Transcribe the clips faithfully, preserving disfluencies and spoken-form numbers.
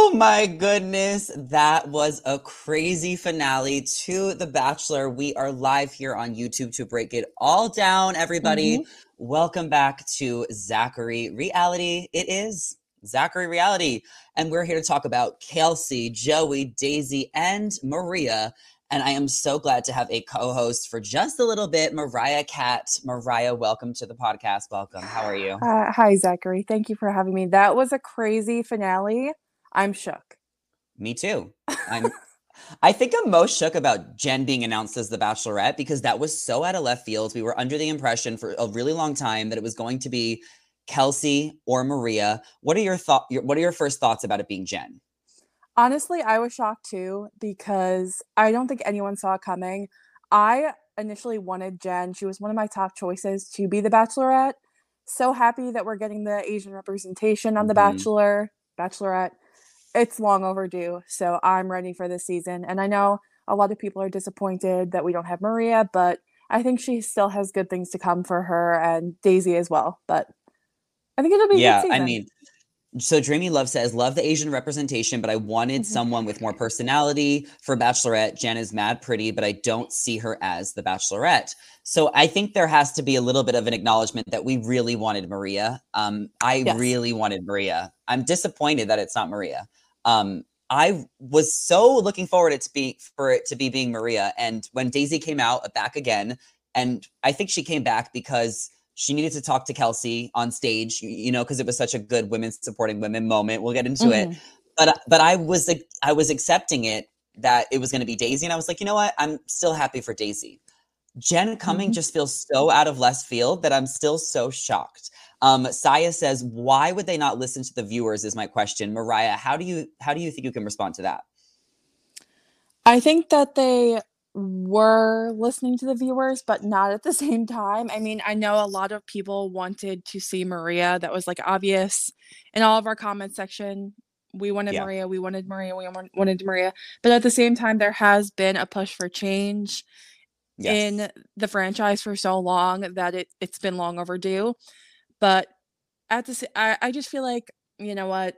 Oh my goodness. That was a crazy finale to The Bachelor. We are live here on YouTube to break it all down, hmm everybody. Welcome back to Zachary Reality. It is Zachary Reality. And we're here to talk about Kelsey, Joey, Daisy, and Maria. And I am so glad to have a co-host for just a little bit, Mariah Cat. Mariah, welcome to the podcast. Welcome. How are you? Uh, hi, Zachary. Thank you for having me. That was a crazy finale. I'm shook. Me too. I'm I think I'm most shook about Jen being announced as the Bachelorette because that was so out of left field. We were under the impression for a really long time that it was going to be Kelsey or Maria. What are your thought? What are your first thoughts about it being Jen? Honestly, I was shocked too because I don't think anyone saw it coming. I initially wanted Jen. She was one of my top choices to be the Bachelorette. So happy that we're getting the Asian representation on The hmm Bachelor, Bachelorette. It's long overdue. So I'm ready for this season. And I know a lot of people are disappointed that we don't have Maria, but I think she still has good things to come for her and Daisy as well. But I think it'll be a good Yeah, I season. mean, so Dreamy Love says, love the Asian representation, but I wanted Mhm. someone with more personality for Bachelorette. Jen is mad pretty, but I don't see her as the Bachelorette. So I think there has to be a little bit of an acknowledgement that we really wanted Maria. Um, I Yes. really wanted Maria. I'm disappointed that it's not Maria. Um, I was so looking forward it to be for it to be being Maria. And when Daisy came out back again, and I think she came back because she needed to talk to Kelsey on stage, you know, because it was such a good women supporting women moment. We'll get into it. hmm But but I was like, I was accepting it that it was going to be Daisy. And I was like, you know what? I'm still happy for Daisy. Jen coming hmm just feels so out of left field that I'm still so shocked. Um, Saya says, why would they not listen to the viewers is my question. Mariah, how do you how do you think you can respond to that? I think that they were listening to the viewers, but not at the same time. I mean, I know a lot of people wanted to see Maria. That was like obvious in all of our comment section. We wanted Yeah. Maria, we wanted Maria, we wanted Maria. But at the same time, there has been a push for change Yes. in the franchise for so long that it, it's been long overdue. But at the, I, I just feel like, you know what?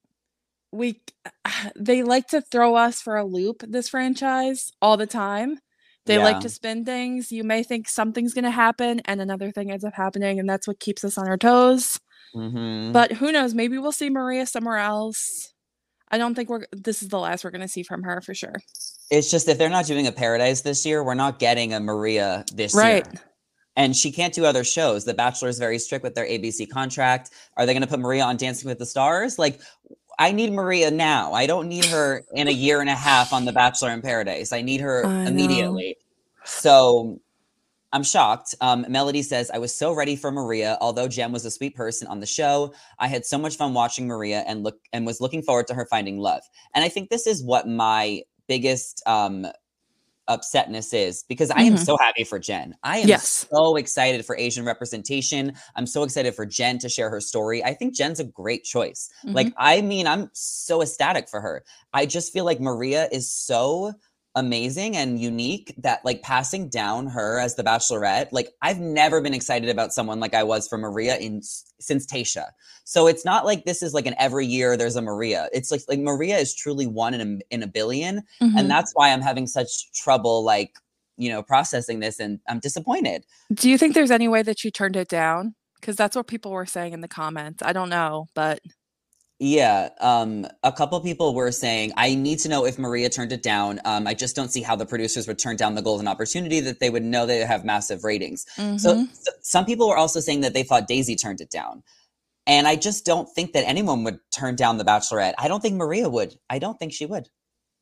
we they like to throw us for a loop, this franchise, all the time. They like Yeah. to spin things. You may think something's going to happen and another thing ends up happening, and that's what keeps us on our toes. hmm But who knows, maybe we'll see Maria somewhere else. I don't think we're this is the last we're going to see from her for sure. It's just if they're not doing a Paradise this year, we're not getting a Maria this Right. year. And she can't do other shows. The Bachelor is very strict with their A B C contract. Are they going to put Maria on Dancing with the Stars? Like, I need Maria now. I don't need her in a year and a half on The Bachelor in Paradise. I need her I know. immediately. So I'm shocked. Um, Melody says, I was so ready for Maria. Although Jem was a sweet person on the show, I had so much fun watching Maria and look and was looking forward to her finding love. And I think this is what my biggest um, upsetness is because I am hmm so happy for Jen. I am Yes. so excited for Asian representation. I'm so excited for Jen to share her story. I think Jen's a great choice. hmm Like, I mean, I'm so ecstatic for her. I just feel like Maria is so amazing and unique that like passing down her as the Bachelorette, like I've never been excited about someone like I was for Maria in since Tayshia. So it's not like this is like an every year there's a Maria. It's like like Maria is truly one in a, in a billion, and hmm that's why I'm having such trouble like, you know, processing this, and I'm disappointed. Do you think there's any way that she turned it down? Because that's what people were saying in the comments. I don't know, but Yeah, um, a couple people were saying, I need to know if Maria turned it down. Um, I just don't see how the producers would turn down the golden opportunity that they would know they have massive ratings. So, hmm so some people were also saying that they thought Daisy turned it down. And I just don't think that anyone would turn down The Bachelorette. I don't think Maria would. I don't think she would.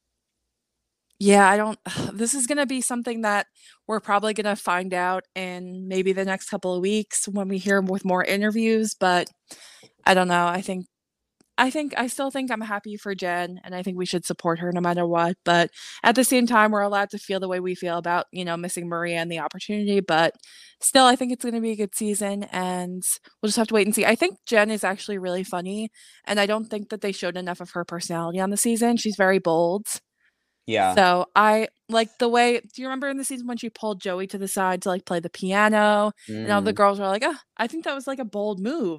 Yeah, I don't this is gonna be something that we're probably gonna find out in maybe the next couple of weeks when we hear with more interviews, but I don't know. I think I think I still think I'm happy for Jen and I think we should support her no matter what. But at the same time, we're allowed to feel the way we feel about, you know, missing Maria and the opportunity. But still, I think it's gonna be a good season and we'll just have to wait and see. I think Jen is actually really funny, and I don't think that they showed enough of her personality on the season. She's very bold. Yeah. So I like the way do you remember in the season when she pulled Joey to the side to like play the piano and all the Mm. girls were like, "Oh, I think that was like a bold move."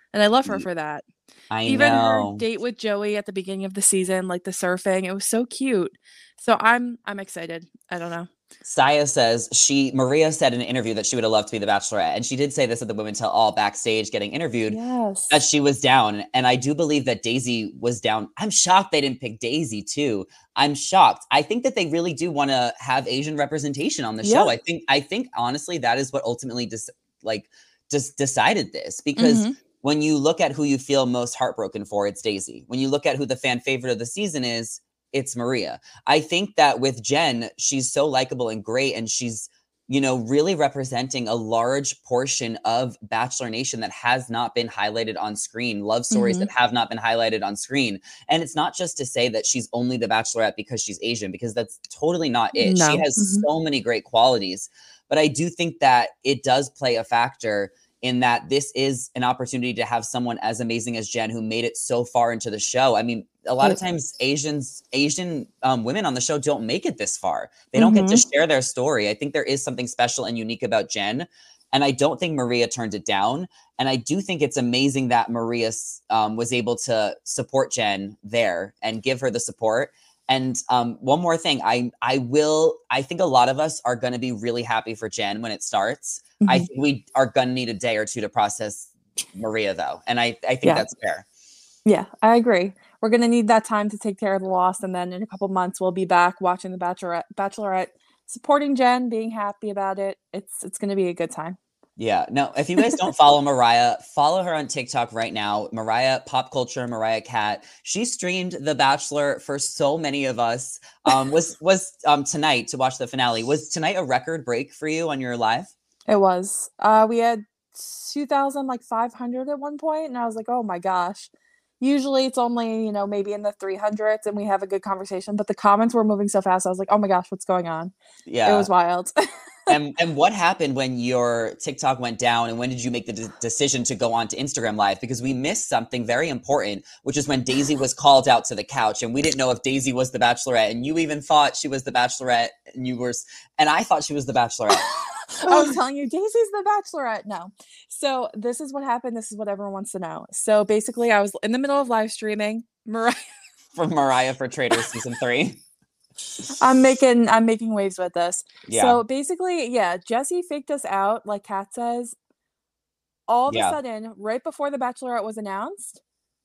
And I love her for that. I Even her know. date with Joey at the beginning of the season, like the surfing, it was so cute. So I'm I'm excited. I don't know. Saya says she Maria said in an interview that she would have loved to be the Bachelorette, and she did say this at the Women Tell All backstage getting interviewed, that Yes. she was down. And I do believe that Daisy was down. I'm shocked they didn't pick Daisy too. I'm shocked. I think that they really do want to have Asian representation on the Yeah. show. I think I think honestly that is what ultimately just like just decided this, because hmm when you look at who you feel most heartbroken for, it's Daisy. When you look at who the fan favorite of the season is, it's Maria. I think that with Jen, she's so likable and great, and she's, you know, really representing a large portion of Bachelor Nation that has not been highlighted on screen, love stories hmm that have not been highlighted on screen. And it's not just to say that she's only the Bachelorette because she's Asian, because that's totally not it. She No. has hmm so many great qualities. But I do think that it does play a factor in that this is an opportunity to have someone as amazing as Jen, who made it so far into the show. I mean, a lot of times Asians, Asian um, women on the show don't make it this far. They don't get to hmm share their story. I think there is something special and unique about Jen. And I don't think Maria turned it down. And I do think it's amazing that Maria um, was able to support Jen there and give her the support. And um, one more thing, I I will, I think a lot of us are going to be really happy for Jen when it starts. hmm I think we are going to need a day or two to process Maria, though. And I, I think Yeah. that's fair. Yeah, I agree. We're gonna need that time to take care of the loss, and then in a couple months we'll be back watching the Bachelorette, Bachelorette, supporting Jen, being happy about it. It's it's gonna be a good time. Yeah. No, if you guys don't follow Mariah, follow her on TikTok right now. Mariah Pop Culture, Mariah Cat. She streamed The Bachelor for so many of us. Um, was was um tonight to watch the finale. Was tonight a record break for you on your live? It was. Uh, we had two thousand like five hundred at one point, and I was like, oh my gosh. Usually it's only, you know, maybe in the three hundreds and we have a good conversation, but the comments were moving so fast. I was like, oh my gosh, what's going on? It Yeah. was wild. And and what happened when your TikTok went down, and when did you make the de- decision to go on to Instagram Live? Because we missed something very important, which is when Daisy was called out to the couch, and we didn't know if Daisy was the Bachelorette, and you even thought she was the Bachelorette, and you were, and I thought she was the Bachelorette. I was telling you, Daisy's the Bachelorette. No. So this is what happened. This is what everyone wants to know. So basically, I was in the middle of live streaming. Mariah, From Mariah for Traitors season three. I'm making I'm making waves with this. Yeah. So basically, yeah, Jesse faked us out, like Kat says. All of Yeah. a sudden, right before the Bachelorette was announced,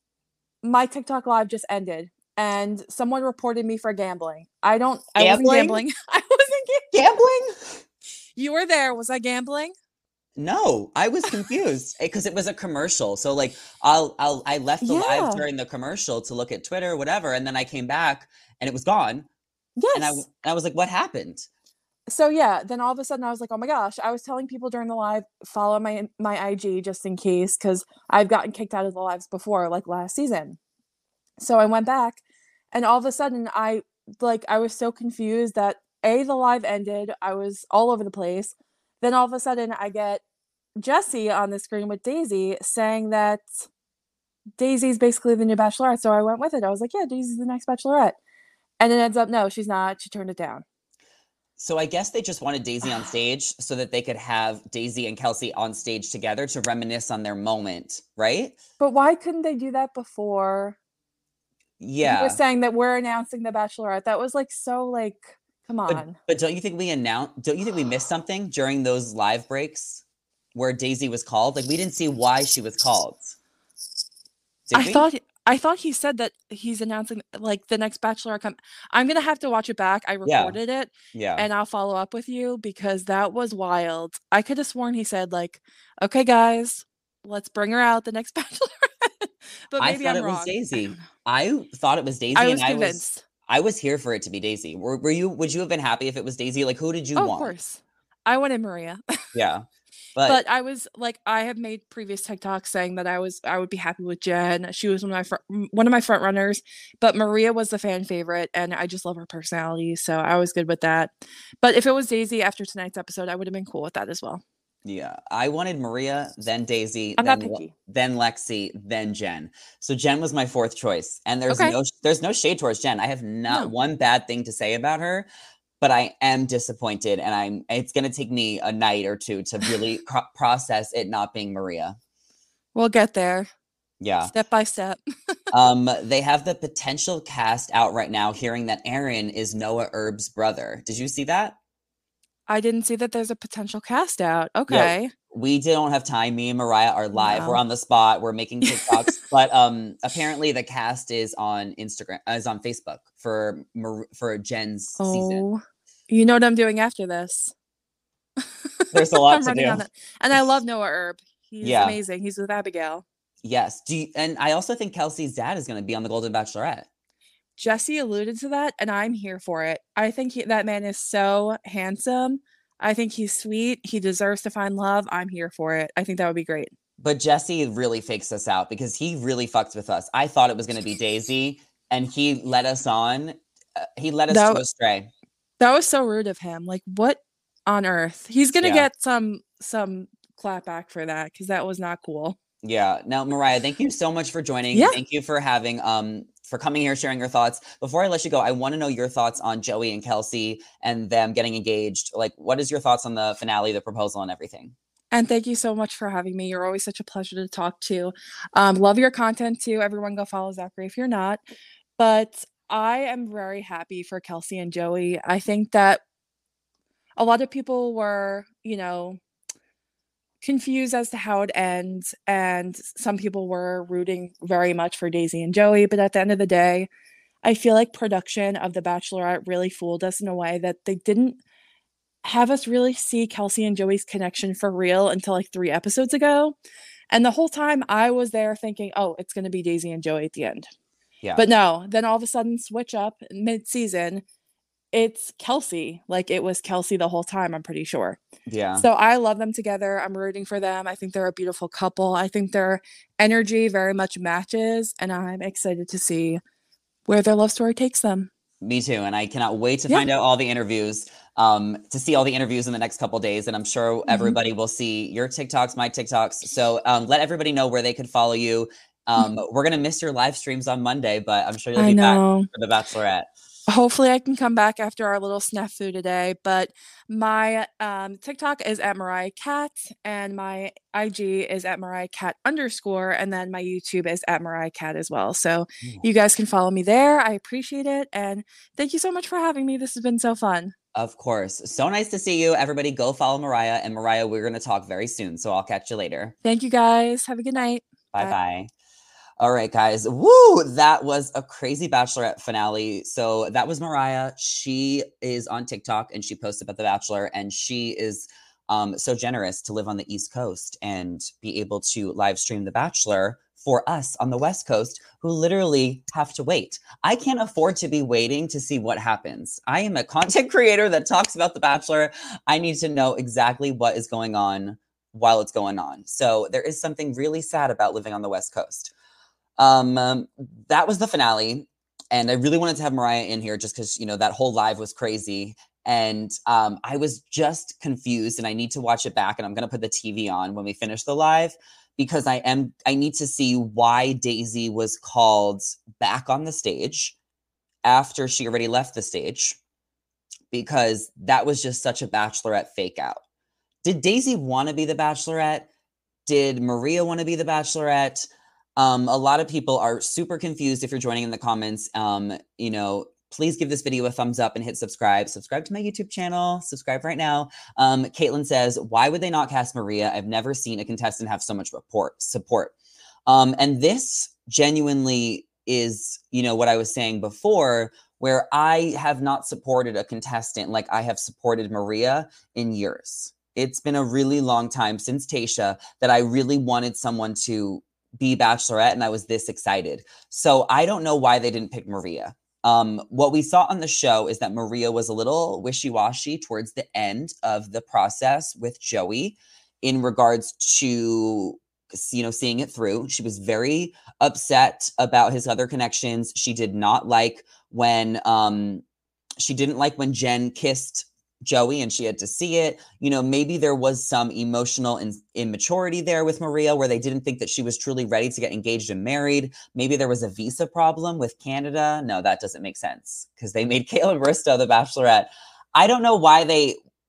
my TikTok live just ended, and someone reported me for gambling. I don't. I wasn't Gambling? gambling. I wasn't ga- Gambling? You were there. Was I gambling? No, I was confused because it was a commercial. So like, I'll I'll I left the Yeah. live during the commercial to look at Twitter or whatever, and then I came back and it was gone. And I Yes. and I was like, what happened? So yeah, then all of a sudden I was like, oh my gosh. I was telling people during the live, follow my my I G just in case, because I've gotten kicked out of the lives before, like last season. So I went back, and all of a sudden I like I was so confused that A, the live ended. I was all over the place. Then all of a sudden I get Jesse on the screen with Daisy saying that Daisy's basically the new Bachelorette. So I went with it. I was like, yeah, Daisy's the next Bachelorette. And it ends up, no, she's not. She turned it down. So I guess they just wanted Daisy on stage so that they could have Daisy and Kelsey on stage together to reminisce on their moment, right? But why couldn't they do that before? Yeah. He was saying that we're announcing the Bachelorette. That was like so like, come on. But, but don't you think we announced? Don't you think we missed something during those live breaks where Daisy was called? Like we didn't see why she was called. Did I we? thought I thought he said that he's announcing like the next Bachelor come. I'm gonna have to watch it back. I Yeah. recorded it, Yeah. and I'll follow up with you because that was wild. I could have sworn he said like, "Okay, guys, let's bring her out the next Bachelorette." But I maybe thought I'm it wrong. was Daisy. I thought it was Daisy, I was and I was convinced. I was here for it to be Daisy. Were, were you? Would you have been happy if it was Daisy? Like, who did you Oh, of want? course, I wanted Maria. Yeah, but, But I was like, I have made previous TikToks saying that I was I would be happy with Jen. She was one of my fr- one of my front runners, but Maria was the fan favorite, and I just love her personality, so I was good with that. But if it was Daisy after tonight's episode, I would have been cool with that as well. yeah, I wanted Maria, then Daisy, I'm then not picky. then Lexi, then Jen. So Jen was my fourth choice, and there's Okay. no there's no shade towards Jen. I have not No. one bad thing to say about her, but I am disappointed, and I'm. It's gonna take me a night or two to really pro- process it not being Maria. We'll get there. Yeah. Step by step. um, they have the potential cast out right now, hearing that Aaron is Noah Erb's brother. Did you see that? I didn't see that there's a potential cast out. Yeah, Okay. we don't have time. Me and Mariah are live. We're No. on the spot. We're making TikToks. But um, apparently the cast is on Instagram, uh, is on Facebook for Mar- for Jen's season. Oh, you know what I'm doing after this? There's a lot I'm to running do. on it. And I love Noah Erb. He's Yeah. amazing. He's with Abigail. Yes. Do you, and I also think Kelsey's dad is going to be on the Golden Bachelorette. Jesse alluded to that, and I'm here for it. I think he, that man is so handsome. I think he's sweet. He deserves to find love. I'm here for it. I think that would be great. But Jesse really fakes us out because he really fucked with us. I thought it was going to be Daisy, and he led us on. Uh, he led us That, to astray. That was so rude of him. Like, what on earth? He's going to Yeah. get some some clap back for that because that was not cool. Yeah. Now, Mariah, thank you so much for joining. Yeah. Thank you for having um for coming here, sharing your thoughts. Before I let you go, I want to know your thoughts on Joey and Kelsey and them getting engaged. Like, what is your thoughts on the finale, the proposal, and everything? And thank you so much for having me. You're always such a pleasure to talk to. Um, love your content too. Everyone go follow Zachary if you're not. But I am very happy for Kelsey and Joey. I think that a lot of people were, you know, confused as to how it ends, and some people were rooting very much for Daisy and Joey. But at the end of the day, I feel like production of The Bachelorette really fooled us in a way that they didn't have us really see Kelsey and Joey's connection for real until like three episodes ago. And the whole time I was there thinking, oh, it's going to be Daisy and Joey at the end. Yeah. But no, then all of a sudden switch up mid-season. It's Kelsey. Like, it was Kelsey the whole time, I'm pretty sure. Yeah. So I love them together. I'm rooting for them. I think they're a beautiful couple. I think their energy very much matches, and I'm excited to see where their love story takes them. Me too. And I cannot wait to Yeah. find out all the interviews, um, to see all the interviews in the next couple days. And I'm sure Mhm. everybody will see your TikToks, my TikToks. So um, let everybody know where they could follow you. Um, we're going to miss your live streams on Monday, but I'm sure you'll I be back know. for The Bachelorette. Hopefully I can come back after our little snafu today, but my um, TikTok is at Mariah Cat, and my I G is at Mariah Cat underscore, and then my YouTube is at Mariah Cat as well. So Ooh. You guys can follow me there. I appreciate it, and thank you so much for having me. This has been so fun. Of course. So nice to see you. Everybody go follow Mariah, and Mariah, we're going to talk very soon. So I'll catch you later. Thank you guys. Have a good night. Bye-bye. Bye. All right, guys. Woo! That was a crazy Bachelorette finale. So that was Mariah. She is on TikTok and she posts about The Bachelor, and she is um, so generous to live on the East Coast and be able to live stream The Bachelor for us on the West Coast, who literally have to wait. I can't afford to be waiting to see what happens. I am a content creator that talks about The Bachelor. I need to know exactly what is going on while it's going on. So there is something really sad about living on the West Coast. Um, um, that was the finale, and I really wanted to have Mariah in here just because, you know, that whole live was crazy, and um, I was just confused, and I need to watch it back, and I'm gonna put the T V on when we finish the live because I am I need to see why Daisy was called back on the stage after she already left the stage, because that was just such a Bachelorette fake out. Did Daisy want to be the Bachelorette? Did Maria want to be the Bachelorette? Um, a lot of people are super confused. If you're joining in the comments, um, you know, please give this video a thumbs up and hit subscribe. Subscribe to my YouTube channel. Subscribe right now. Um, Caitlin says, why would they not cast Maria? I've never seen a contestant have so much report, support. Um, and this genuinely is, you know, what I was saying before, where I have not supported a contestant like I have supported Maria in years. It's been a really long time since Tayshia that I really wanted someone to be Bachelorette, and I was this excited. So I don't know why they didn't pick Maria. Um, what we saw on the show is that Maria was a little wishy-washy towards the end of the process with Joey in regards to, you know, seeing it through. She was very upset about his other connections. She did not like when, um, she didn't like when Jen kissed Joey and she had to see it. You know, maybe there was some emotional in- immaturity there with Maria where they didn't think that she was truly ready to get engaged and married. Maybe there was a visa problem with Canada. No, that doesn't make sense because they made Kaitlyn Bristowe the Bachelorette. I don't know why they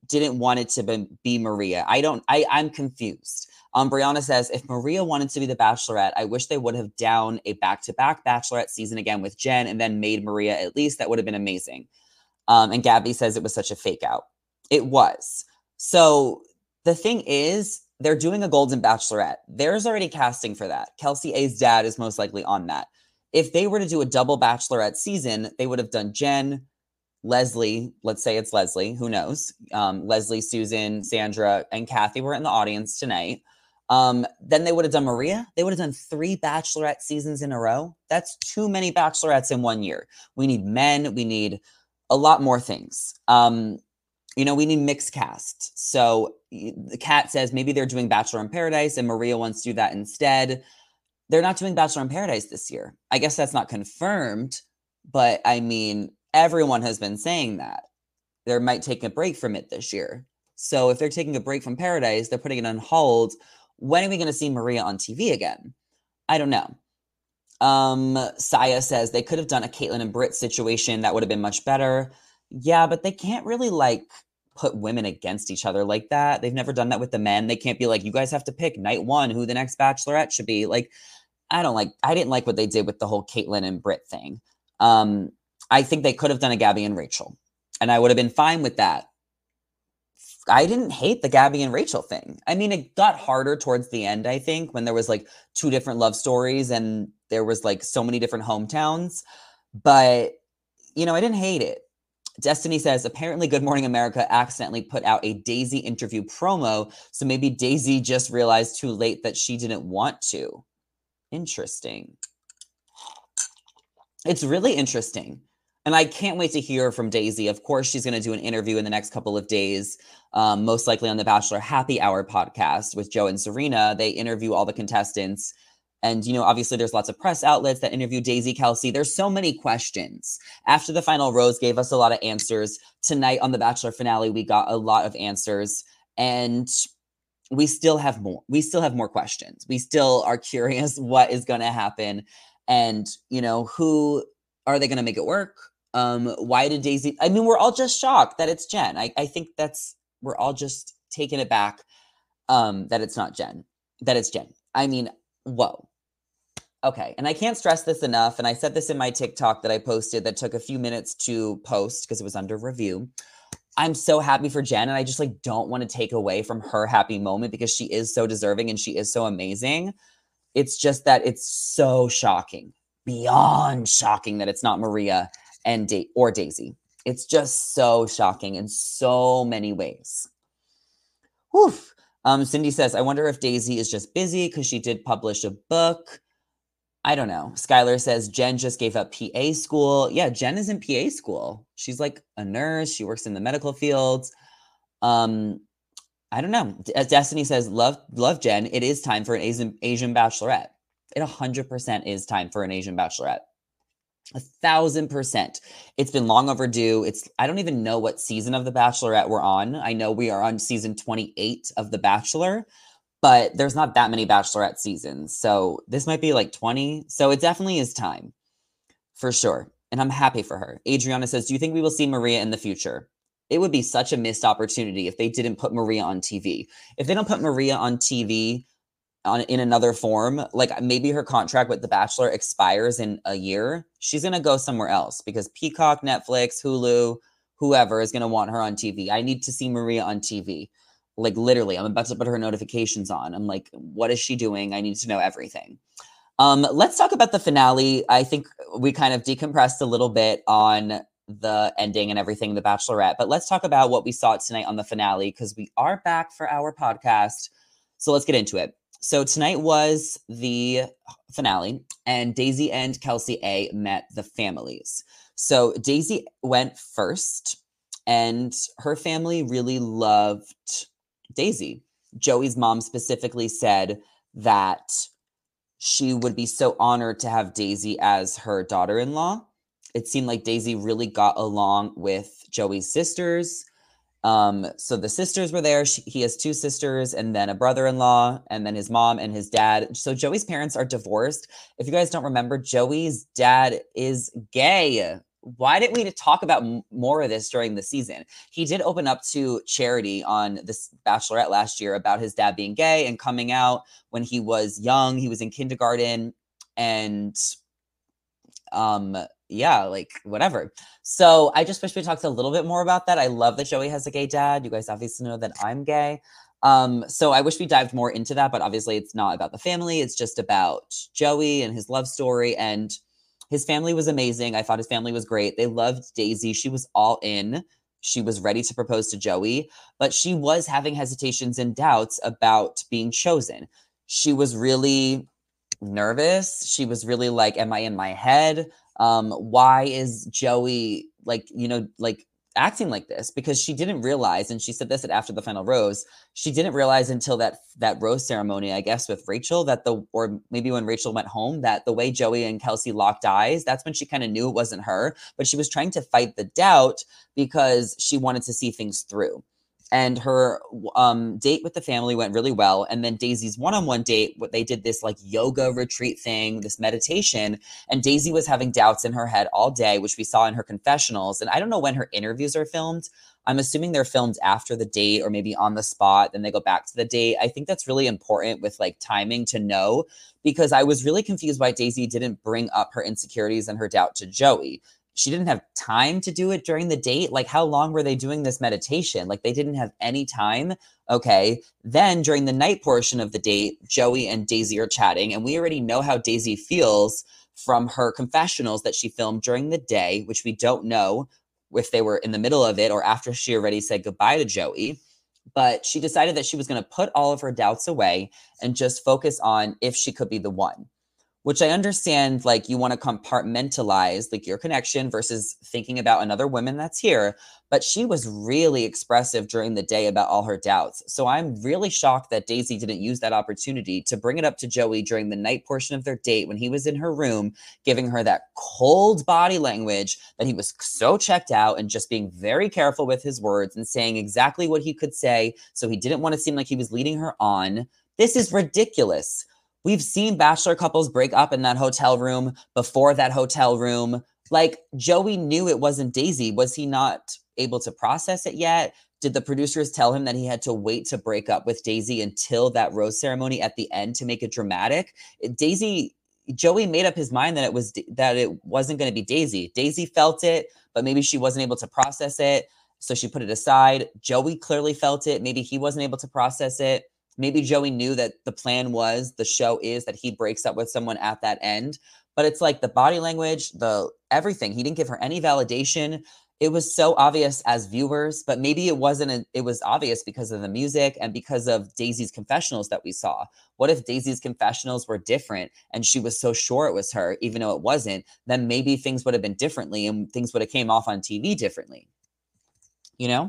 didn't want it to be, be Maria. I don't, I, I'm confused. Um, Brianna says, if Maria wanted to be the Bachelorette, I wish they would have done a back-to-back Bachelorette season again with Jen and then made Maria at least. That would have been amazing. Um, and Gabby says it was such a fake out. It was. So the thing is, they're doing a Golden Bachelorette. There's already casting for that. Kelsey A's dad is most likely on that. If they were to do a double Bachelorette season, they would have done Jen, Leslie, let's say it's Leslie, who knows? Um, Leslie, Susan, Sandra, and Kathy were in the audience tonight. Um, then they would have done Maria. They would have done three Bachelorette seasons in a row. That's too many Bachelorettes in one year. We need men. We need a lot more things. Um, you know, we need mixed cast. So the Cat says maybe they're doing Bachelor in Paradise and Maria wants to do that instead. They're not doing Bachelor in Paradise this year. I guess that's not confirmed, but I mean, everyone has been saying that. They might take a break from it this year. So if they're taking a break from Paradise, they're putting it on hold. When are we going to see Maria on T V again? I don't know. Um, Saya says they could have done a Caitlyn and Britt situation. That would have been much better. Yeah, but they can't really like put women against each other like that. They've never done that with the men. They can't be like, you guys have to pick night one who the next Bachelorette should be. Like, I don't like, I didn't like what they did with the whole Caitlyn and Britt thing. Um, I think they could have done a Gabby and Rachel, and I would have been fine with that. I didn't hate the Gabby and Rachel thing. I mean, it got harder towards the end, I think, when there was like two different love stories and there was like so many different hometowns. But, you know, I didn't hate it. Destiny says, apparently Good Morning America accidentally put out a Daisy interview promo. So maybe Daisy just realized too late that she didn't want to. Interesting. It's really interesting. And I can't wait to hear from Daisy. Of course, she's going to do an interview in the next couple of days, um, most likely on the Bachelor Happy Hour podcast with Joe and Serena. They interview all the contestants. And, you know, obviously there's lots of press outlets that interview Daisy, Kelsey. There's so many questions. After the final rose gave us a lot of answers. Tonight on the Bachelor finale, we got a lot of answers. And we still have more. We still have more questions. We still are curious what is going to happen. And, you know, who are they going to make it work? Um, why did Daisy, I mean, we're all just shocked that it's Jen. I, I think that's, we're all just taking it back um, that it's not Jen, that it's Jen. I mean, whoa. Okay. And I can't stress this enough. And I said this in my TikTok that I posted that took a few minutes to post because it was under review. I'm so happy for Jen. And I just like, don't want to take away from her happy moment because she is so deserving and she is so amazing. It's just that it's so shocking, beyond shocking that it's not Maria and da- or Daisy. It's just so shocking in so many ways. Whew. Um, Cindy says, I wonder if Daisy is just busy because she did publish a book. I don't know. Skylar says, Jen just gave up P A school. Yeah, Jen is in P A school. She's like a nurse. She works in the medical fields. Um, I don't know. As Destiny says, love, love Jen. It is time for an Asian, Asian Bachelorette. It one hundred percent is time for an Asian Bachelorette. A thousand percent. It's been long overdue. It's, I don't even know what season of The Bachelorette we're on. I know we are on season twenty-eight of The Bachelor, but there's not that many Bachelorette seasons. So this might be like twenty. So it definitely is time for sure. And I'm happy for her. Adriana says, do you think we will see Maria in the future? It would be such a missed opportunity if they didn't put Maria on T V. If they don't put Maria on T V on in another form, like maybe her contract with The Bachelor expires in a year, she's going to go somewhere else because Peacock, Netflix, Hulu, whoever is going to want her on T V. I need to see Maria on T V. Like literally, I'm about to put her notifications on. I'm like, what is she doing? I need to know everything. Um, let's talk about the finale. I think we kind of decompressed a little bit on the ending and everything, The Bachelorette, but let's talk about what we saw tonight on the finale because we are back for our podcast. So let's get into it. So tonight was the finale, and Daisy and Kelsey A met the families. So Daisy went first, and her family really loved Daisy. Joey's mom specifically said that she would be so honored to have Daisy as her daughter-in-law. It seemed like Daisy really got along with Joey's sisters. Um, so the sisters were there. She, he has two sisters and then a brother-in-law and then his mom and his dad. So Joey's parents are divorced. If you guys don't remember, Joey's dad is gay. why didn't we talk about m- more of this during the season? He did open up to Charity on this Bachelorette last year about his dad being gay and coming out when he was young. He was in kindergarten and um yeah, like whatever. So I just wish we talked a little bit more about that. I love that Joey has a gay dad. You guys obviously know that I'm gay. Um, so I wish we dived more into that, but obviously it's not about the family. It's just about Joey and his love story. And his family was amazing. I thought his family was great. They loved Daisy. She was all in. She was ready to propose to Joey, but she was having hesitations and doubts about being chosen. She was really nervous. She was really like, am I in my head? Um, why is Joey like, you know, like acting like this? Because she didn't realize, and she said this at after the final rose, she didn't realize until that that rose ceremony, I guess, with Rachel, that the, or maybe when Rachel went home, that the way Joey and Kelsey locked eyes, that's when she kind of knew it wasn't her, but she was trying to fight the doubt because she wanted to see things through. And her um, date with the family went really well. And then Daisy's one-on-one date, what they did this like yoga retreat thing, this meditation. And Daisy was having doubts in her head all day, which we saw in her confessionals. And I don't know when her interviews are filmed. I'm assuming they're filmed after the date or maybe on the spot. Then they go back to the date. I think that's really important with like timing to know, because I was really confused why Daisy didn't bring up her insecurities and her doubt to Joey. She didn't have time to do it during the date. Like, how long were they doing this meditation? Like, they didn't have any time. Okay. Then during the night portion of the date, Joey and Daisy are chatting, and we already know how Daisy feels from her confessionals that she filmed during the day, which we don't know if they were in the middle of it or after she already said goodbye to Joey. But she decided that she was going to put all of her doubts away and just focus on if she could be the one. Which I understand, like, you want to compartmentalize, like, your connection versus thinking about another woman that's here. But she was really expressive during the day about all her doubts. So I'm really shocked that Daisy didn't use that opportunity to bring it up to Joey during the night portion of their date when he was in her room, giving her that cold body language that he was so checked out and just being very careful with his words and saying exactly what he could say. So he didn't want to seem like he was leading her on. This is ridiculous. We've seen bachelor couples break up in that hotel room, before that hotel room. Like, Joey knew it wasn't Daisy. Was he not able to process it yet? Did the producers tell him that he had to wait to break up with Daisy until that rose ceremony at the end to make it dramatic? Daisy, Joey made up his mind that it was that it wasn't going to be Daisy. Daisy felt it, but maybe she wasn't able to process it, so she put it aside. Joey clearly felt it. Maybe he wasn't able to process it. Maybe Joey knew that the plan was, the show is that he breaks up with someone at that end. But it's like the body language, the everything. He didn't give her any validation. It was so obvious as viewers, but maybe it wasn't. A, it was obvious because of the music and because of Daisy's confessionals that we saw. What if Daisy's confessionals were different and she was so sure it was her, even though it wasn't? Then maybe things would have been differently and things would have came off on T V differently. You know?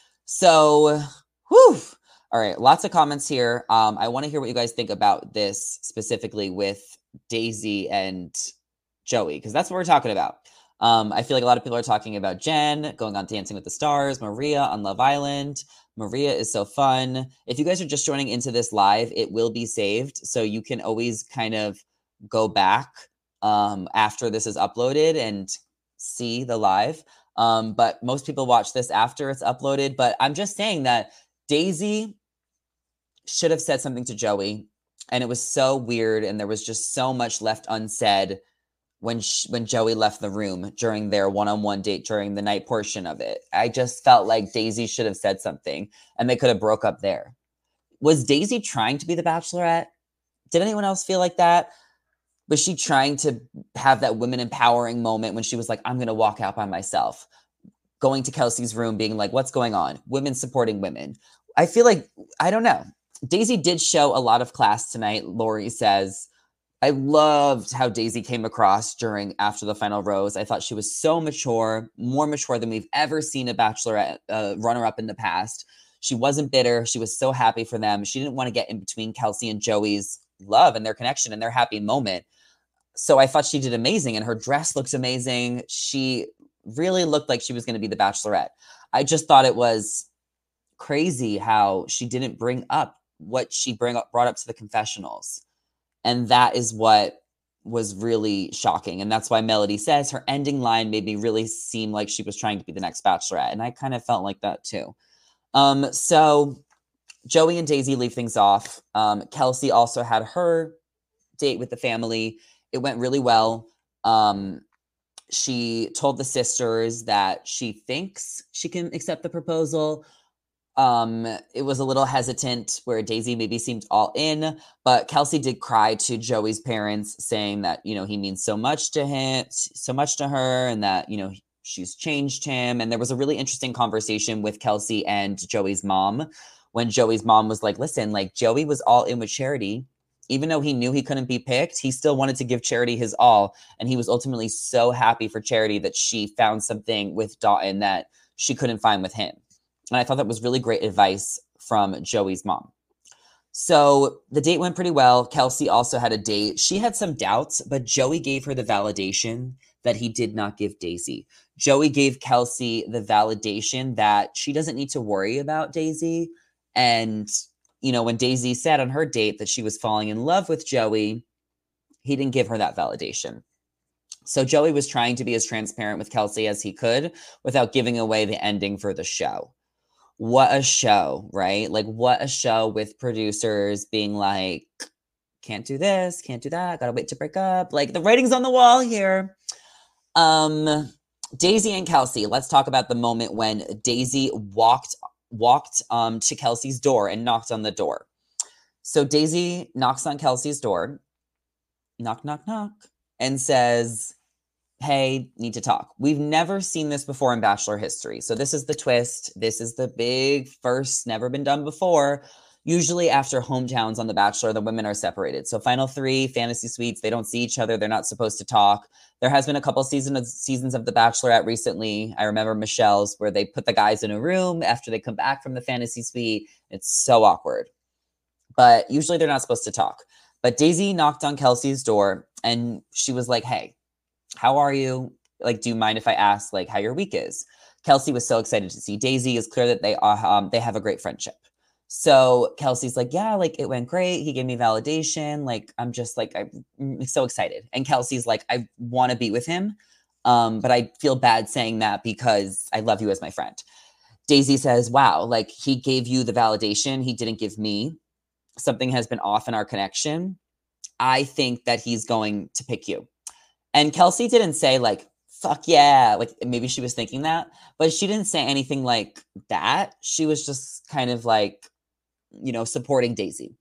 So, whew. All right, lots of comments here. Um, I want to hear what you guys think about this specifically with Daisy and Joey, because that's what we're talking about. Um, I feel like a lot of people are talking about Jen going on Dancing with the Stars, Maria on Love Island. Maria is so fun. If you guys are just joining into this live, it will be saved, so you can always kind of go back um, after this is uploaded and see the live. Um, but most people watch this after it's uploaded. But I'm just saying that Daisy should have said something to Joey, and it was so weird, and there was just so much left unsaid when she, when Joey left the room during their one-on-one date during the night portion of it. I just felt like Daisy should have said something, and they could have broke up there. Was Daisy trying to be the Bachelorette? Did anyone else feel like that? Was she trying to have that women empowering moment when she was like, I'm going to walk out by myself? Going to Kelsey's room being like, what's going on? Women supporting women. I feel like, I don't know. Daisy did show a lot of class tonight, Lori says. I loved how Daisy came across during after the final rose. I thought she was so mature, more mature than we've ever seen a Bachelorette uh, runner-up in the past. She wasn't bitter. She was so happy for them. She didn't want to get in between Kelsey and Joey's love and their connection and their happy moment. So I thought she did amazing, and her dress looks amazing. She really looked like she was going to be the Bachelorette. I just thought it was crazy how she didn't bring up what she bring up, brought up to the confessionals. And that is what was really shocking. And that's why Melody says her ending line made me really seem like she was trying to be the next Bachelorette. And I kind of felt like that too. Um, so Joey and Daisy leave things off. Um, Kelsey also had her date with the family. It went really well. Um, she told the sisters that she thinks she can accept the proposal. Um, it was a little hesitant where Daisy maybe seemed all in, but Kelsey did cry to Joey's parents saying that, you know, he means so much to him, so much to her, and that, you know, she's changed him. And there was a really interesting conversation with Kelsey and Joey's mom when Joey's mom was like, listen, like Joey was all in with Charity. Even though he knew he couldn't be picked, he still wanted to give Charity his all. And he was ultimately so happy for Charity that she found something with Dotun that she couldn't find with him. And I thought that was really great advice from Joey's mom. So the date went pretty well. Kelsey also had a date. She had some doubts, but Joey gave her the validation that he did not give Daisy. Joey gave Kelsey the validation that she doesn't need to worry about Daisy. And, you know, when Daisy said on her date that she was falling in love with Joey, he didn't give her that validation. So Joey was trying to be as transparent with Kelsey as he could without giving away the ending for the show. What a show, right? Like, what a show with producers being like, can't do this, can't do that, gotta wait to break up. Like, the writing's on the wall here. Um, Daisy and Kelsey, let's talk about the moment when Daisy walked walked um, to Kelsey's door and knocked on the door. So Daisy knocks on Kelsey's door, knock, knock, knock, and says, hey, need to talk. We've never seen this before in Bachelor history. So this is the twist. This is the big first, never been done before. Usually after hometowns on The Bachelor, the women are separated. So final three, fantasy suites, they don't see each other. They're not supposed to talk. There has been a couple season of, seasons of The Bachelorette recently. I remember Michelle's where they put the guys in a room after they come back from the fantasy suite. It's so awkward. But usually they're not supposed to talk. But Daisy knocked on Kelsey's door and she was like, hey, how are you? Like, do you mind if I ask, like, how your week is? Kelsey was so excited to see Daisy. It's clear that they are, um, they have a great friendship. So Kelsey's like, yeah, like, it went great. He gave me validation. Like, I'm just, like, I'm so excited. And Kelsey's like, I want to be with him, um, but I feel bad saying that because I love you as my friend. Daisy says, wow, like, he gave you the validation. He didn't give me. Something has been off in our connection. I think that he's going to pick you. And Kelsey didn't say, like, fuck yeah. Like, maybe she was thinking that, but she didn't say anything like that. She was just kind of like, you know, supporting Daisy.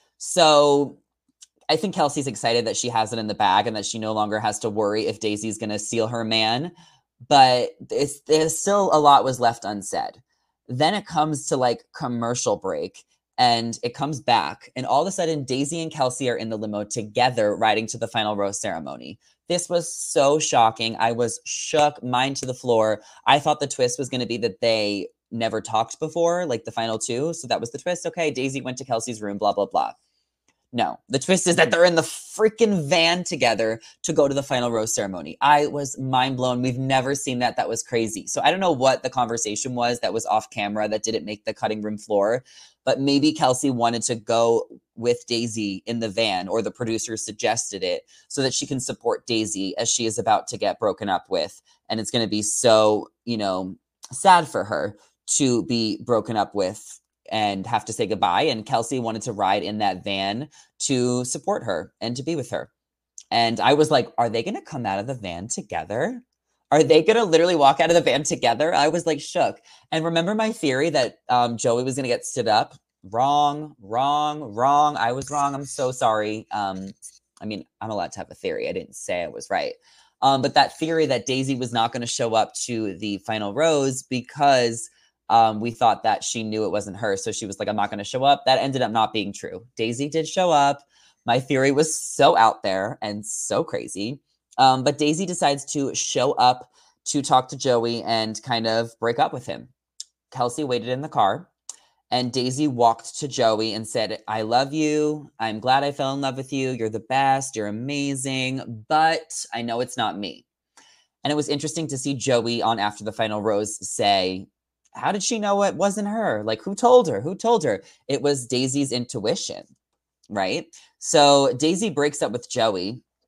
So I think Kelsey's excited that she has it in the bag and that she no longer has to worry if Daisy's going to steal her man. But it's, there's still a lot was left unsaid. Then it comes to, like, commercial break. And it comes back. And all of a sudden, Daisy and Kelsey are in the limo together riding to the final rose ceremony. This was so shocking. I was shook, mind to the floor. I thought the twist was going to be that they never talked before, like the final two. So that was the twist. Okay, Daisy went to Kelsey's room, blah, blah, blah. No, the twist is that they're in the freaking van together to go to the final rose ceremony. I was mind blown. We've never seen that. That was crazy. So I don't know what the conversation was that was off camera that didn't make the cutting room floor, but maybe Kelsey wanted to go with Daisy in the van, or the producer suggested it so that she can support Daisy as she is about to get broken up with. And it's going to be so, you know, sad for her to be broken up with and have to say goodbye. And Kelsey wanted to ride in that van to support her and to be with her. And I was like, are they going to come out of the van together? Are they going to literally walk out of the van together? I was like shook. And remember my theory that um, Joey was going to get stood up? Wrong, wrong, wrong. I was wrong. I'm so sorry. Um, I mean, I'm allowed to have a theory. I didn't say I was right. Um, but that theory that Daisy was not going to show up to the final rose because Um, we thought that she knew it wasn't her. So she was like, I'm not going to show up. That ended up not being true. Daisy did show up. My theory was so out there and so crazy. Um, but Daisy decides to show up to talk to Joey and kind of break up with him. Kelsey waited in the car and Daisy walked to Joey and said, I love you. I'm glad I fell in love with you. You're the best. You're amazing. But I know it's not me. And it was interesting to see Joey on After the Final Rose say, how did she know it wasn't her? Like, who told her? Who told her? It was Daisy's intuition, right? So Daisy breaks up with Joey.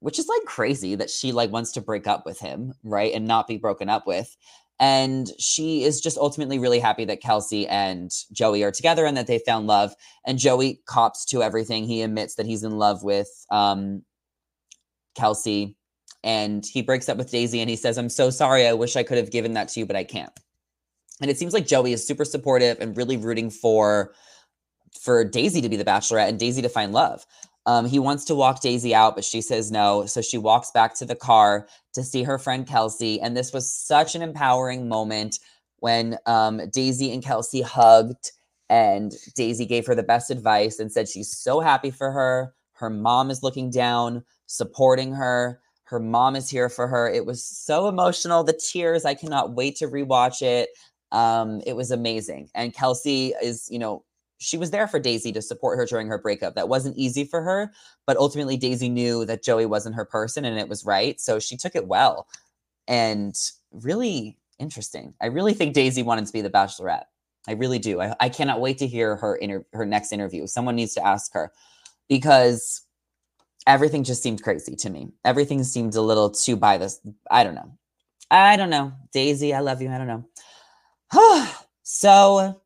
which is like crazy that she like wants to break up with him, right? And not be broken up with. And she is just ultimately really happy that Kelsey and Joey are together and that they found love. And Joey cops to everything. He admits that he's in love with um, Kelsey. And he breaks up with Daisy and he says, I'm so sorry. I wish I could have given that to you, but I can't. And it seems like Joey is super supportive and really rooting for, for Daisy to be the Bachelorette and Daisy to find love. Um, he wants to walk Daisy out, but she says no. So she walks back to the car to see her friend Kelsey. And this was such an empowering moment when um, Daisy and Kelsey hugged and Daisy gave her the best advice and said she's so happy for her. Her mom is looking down, supporting her. Her mom is here for her. It was so emotional. The tears, I cannot wait to rewatch it. Um, it was amazing. And Kelsey is, you know, she was there for Daisy to support her during her breakup. That wasn't easy for her, but ultimately Daisy knew that Joey wasn't her person and it was right. So she took it well and really interesting. I really think Daisy wanted to be the Bachelorette. I really do. I, I cannot wait to hear her inter- her next interview. Someone needs to ask her because everything just seemed crazy to me. Everything seemed a little too by this. I don't know. I don't know. Daisy, I love you. I don't know. So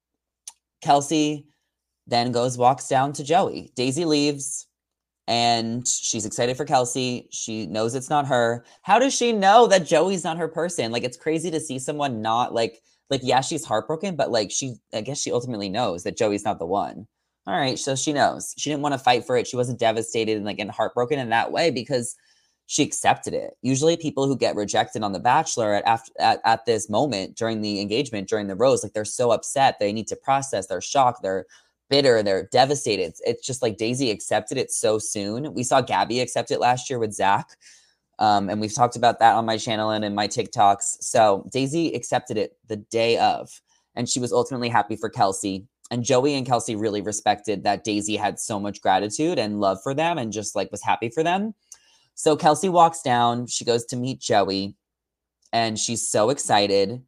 Kelsey then goes, walks down to Joey. Daisy leaves and she's excited for Kelsey. She knows it's not her. How does she know that Joey's not her person? Like, it's crazy to see someone not like, like, yeah, she's heartbroken, but like she, I guess she ultimately knows that Joey's not the one. All right. So she knows. She didn't want to fight for it. She wasn't devastated and like and heartbroken in that way because she accepted it. Usually people who get rejected on The Bachelor at, after, at, at this moment during the engagement, during the rose, like they're so upset. They need to process. They're shocked. They're bitter. They're devastated. It's, it's just like Daisy accepted it so soon. We saw Gabby accept it last year with Zach. Um, and we've talked about that on my channel and in my TikToks. So Daisy accepted it the day of, and she was ultimately happy for Kelsey. And Joey and Kelsey really respected that Daisy had so much gratitude and love for them and just like was happy for them. So Kelsey walks down, she goes to meet Joey and she's so excited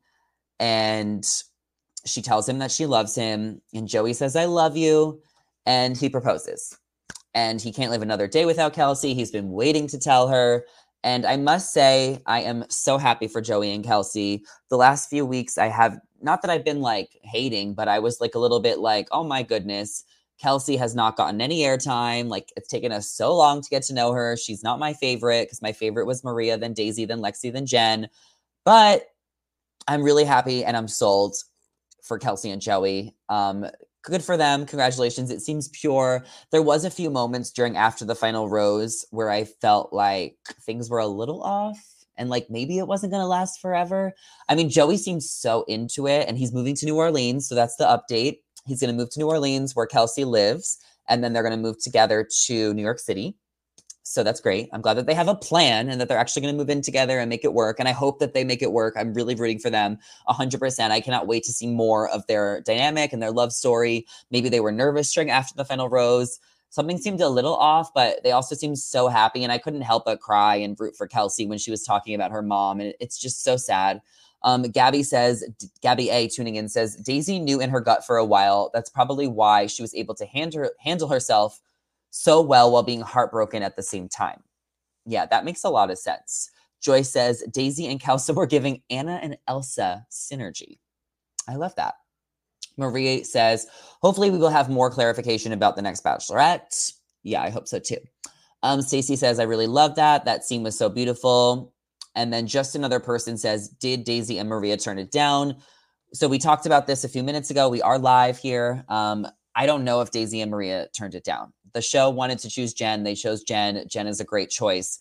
and she tells him that she loves him and Joey says, I love you. And he proposes and he can't live another day without Kelsey. He's been waiting to tell her. And I must say, I am so happy for Joey and Kelsey. The last few weeks I have, not that I've been like hating, but I was like a little bit like, oh my goodness, Kelsey has not gotten any airtime. Like it's taken us so long to get to know her. She's not my favorite because my favorite was Maria, then Daisy, then Lexi, then Jen. But I'm really happy and I'm sold for Kelsey and Joey. Um, good for them. Congratulations. It seems pure. There was a few moments during after the final rose where I felt like things were a little off and like maybe it wasn't going to last forever. I mean, Joey seems so into it and he's moving to New Orleans. So that's the update. He's going to move to New Orleans where Kelsey lives, and then they're going to move together to New York City. So that's great. I'm glad that they have a plan and that they're actually going to move in together and make it work. And I hope that they make it work. I'm really rooting for them one hundred percent. I cannot wait to see more of their dynamic and their love story. Maybe they were nervous during after the final rose. Something seemed a little off, but they also seemed so happy. And I couldn't help but cry and root for Kelsey when she was talking about her mom. And it's just so sad. Um, Gabby says, Gabby A tuning in says, Daisy knew in her gut for a while. That's probably why she was able to hand her, handle herself so well while being heartbroken at the same time. Yeah, that makes a lot of sense. Joy says, Daisy and Kelsey were giving Anna and Elsa synergy. I love that. Marie says, hopefully we will have more clarification about the next Bachelorette. Yeah, I hope so too. Um, Stacey says, I really love that. That scene was so beautiful. And then just another person says, did Daisy and Maria turn it down? So we talked about this a few minutes ago. We are live here. Um, I don't know if Daisy and Maria turned it down. The show wanted to choose Jen. They chose Jen. Jen is a great choice.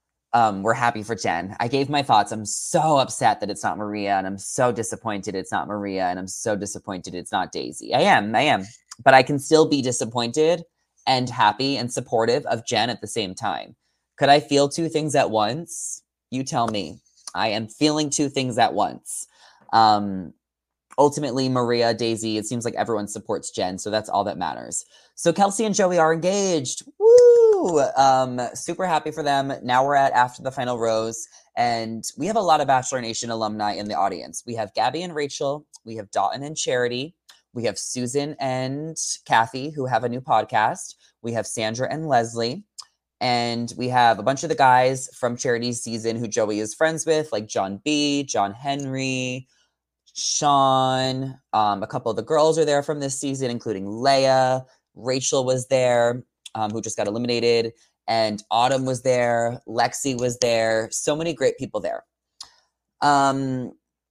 Um, we're happy for Jen. I gave my thoughts. I'm so upset that it's not Maria, and I'm so disappointed it's not Maria, and I'm so disappointed it's not Daisy. I am, I am. But I can still be disappointed and happy and supportive of Jen at the same time. Could I feel two things at once? You tell me. I am feeling two things at once. Um, ultimately, Maria, Daisy, it seems like everyone supports Jen, so that's all that matters. So Kelsey and Joey are engaged. Woo! Um, super happy for them. Now we're at after the final rose, and we have a lot of Bachelor Nation alumni in the audience. We have Gabby and Rachel. We have Dotun and Charity. We have Susan and Kathy, who have a new podcast. We have Sandra and Leslie. And we have a bunch of the guys from Charity's season who Joey is friends with, like John B, John Henry, Sean. Um, a couple of the girls are there from this season, including Leia. Rachel was there, um, who just got eliminated. And Autumn was there. Lexi was there. So many great people there. Um,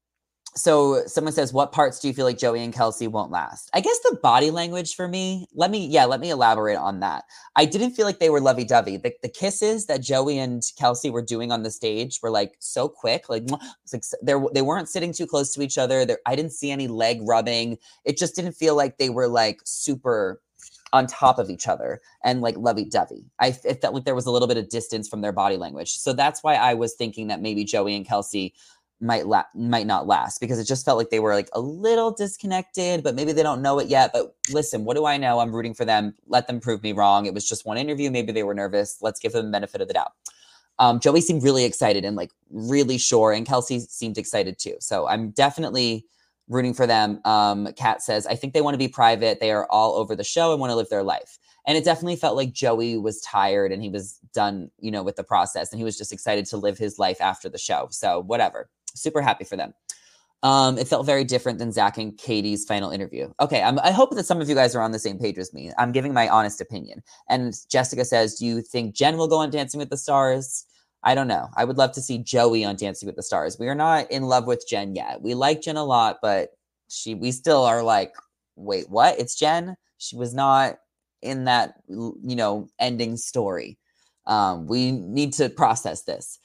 so someone says, what parts do you feel like Joey and Kelsey won't last? I guess the body language for me, let me, yeah, let me elaborate on that. I didn't feel like they were lovey-dovey. The, the kisses that Joey and Kelsey were doing on the stage were like so quick. Like, it's like they they weren't sitting too close to each other. There, I didn't see any leg rubbing. It just didn't feel like they were like super on top of each other and like lovey-dovey. I it felt like there was a little bit of distance from their body language. So that's why I was thinking that maybe Joey and Kelsey might la- might not last, because it just felt like they were like a little disconnected, but maybe they don't know it yet. But listen, what do I know? I'm rooting for them. Let them prove me wrong. It was just one interview. Maybe they were nervous. Let's give them the benefit of the doubt. Um, Joey seemed really excited and like really sure, and Kelsey seemed excited too. So I'm definitely rooting for them. Um, Kat says, I think they want to be private. They are all over the show and want to live their life. And it definitely felt like Joey was tired and he was done, you know, with the process, and he was just excited to live his life after the show. So whatever. Super happy for them. Um, it felt very different than Zach and Katie's final interview. Okay, I'm, I hope that some of you guys are on the same page as me. I'm giving my honest opinion. And Jessica says, do you think Jen will go on Dancing with the Stars? I don't know. I would love to see Joey on Dancing with the Stars. We are not in love with Jen yet. We like Jen a lot, but she, we still are like, wait, what? It's Jen? She was not in that, you know, ending story. Um, we need to process this.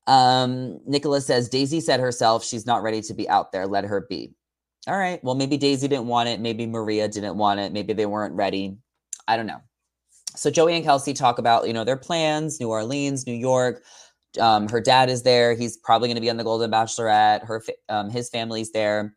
Um, Nicola says, Daisy said herself, she's not ready to be out there. Let her be. All right. Well, maybe Daisy didn't want it. Maybe Maria didn't want it. Maybe they weren't ready. I don't know. So Joey and Kelsey talk about, you know, their plans, New Orleans, New York. Um, her dad is there. He's probably going to be on the Golden Bachelorette. Her, um, his family's there.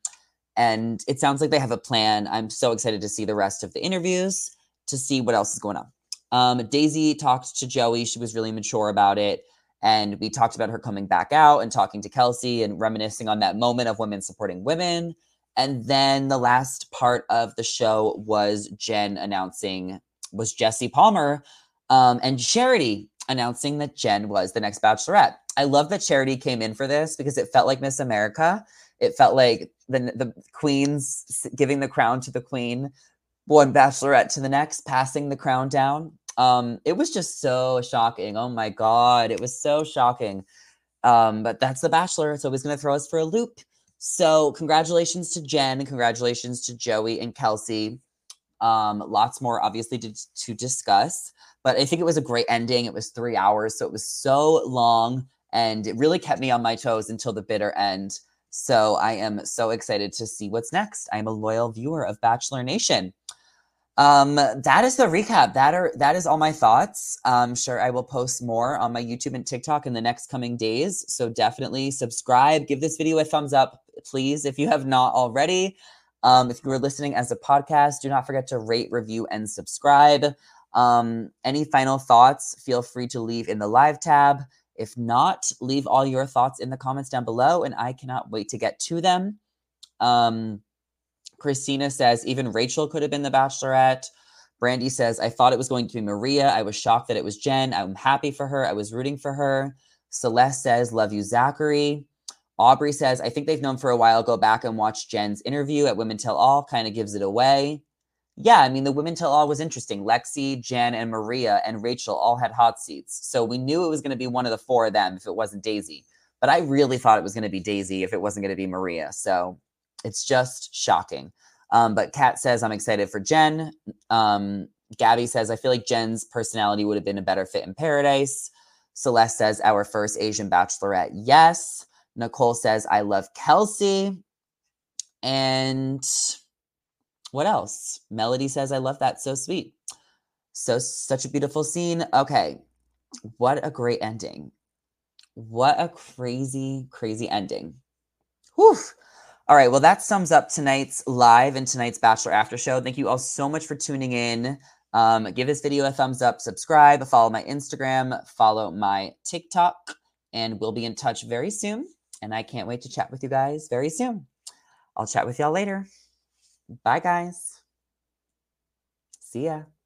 And it sounds like they have a plan. I'm so excited to see the rest of the interviews, to see what else is going on. Um, Daisy talked to Joey. She was really mature about it. And we talked about her coming back out and talking to Kelsey and reminiscing on that moment of women supporting women. And then the last part of the show was Jen announcing, was Jesse Palmer um, and Charity announcing that Jen was the next Bachelorette. I love that Charity came in for this because it felt like Miss America. It felt like the, the queens giving the crown to the queen, one Bachelorette to the next, passing the crown down. Um, it was just so shocking. Oh my God. It was so shocking. Um, but that's The Bachelor. It's always going to throw us for a loop. So congratulations to Jen. Congratulations to Joey and Kelsey. Um, lots more obviously to, to discuss, but I think it was a great ending. It was three hours. So it was so long and it really kept me on my toes until the bitter end. So I am so excited to see what's next. I'm a loyal viewer of Bachelor Nation. Um, that is the recap. That are that is all my thoughts. I'm sure I will post more on my YouTube and TikTok in the next coming days. So definitely subscribe, give this video a thumbs up, please, if you have not already. Um, if you are listening as a podcast, do not forget to rate, review, and subscribe. Um, any final thoughts, feel free to leave in the live tab. If not, leave all your thoughts in the comments down below, and I cannot wait to get to them. Um, Christina says, even Rachel could have been the Bachelorette. Brandy says, I thought it was going to be Maria. I was shocked that it was Jen. I'm happy for her. I was rooting for her. Celeste says, love you, Zachary. Aubrey says, I think they've known for a while. Go back and watch Jen's interview at Women Tell All. Kind of gives it away. Yeah, I mean, the Women Tell All was interesting. Lexi, Jen, and Maria and Rachel all had hot seats. So we knew it was going to be one of the four of them if it wasn't Daisy. But I really thought it was going to be Daisy if it wasn't going to be Maria. So it's just shocking. Um, but Kat says, I'm excited for Jen. Um, Gabby says, I feel like Jen's personality would have been a better fit in Paradise. Celeste says, our first Asian Bachelorette. Yes. Nicole says, I love Kelsey. And what else? Melody says, I love that. So sweet. So, such a beautiful scene. Okay. What a great ending. What a crazy, crazy ending. Whew. All right, well, that sums up tonight's live and tonight's Bachelor After Show. Thank you all so much for tuning in. Um, give this video a thumbs up, subscribe, follow my Instagram, follow my TikTok, and we'll be in touch very soon. And I can't wait to chat with you guys very soon. I'll chat with y'all later. Bye, guys. See ya.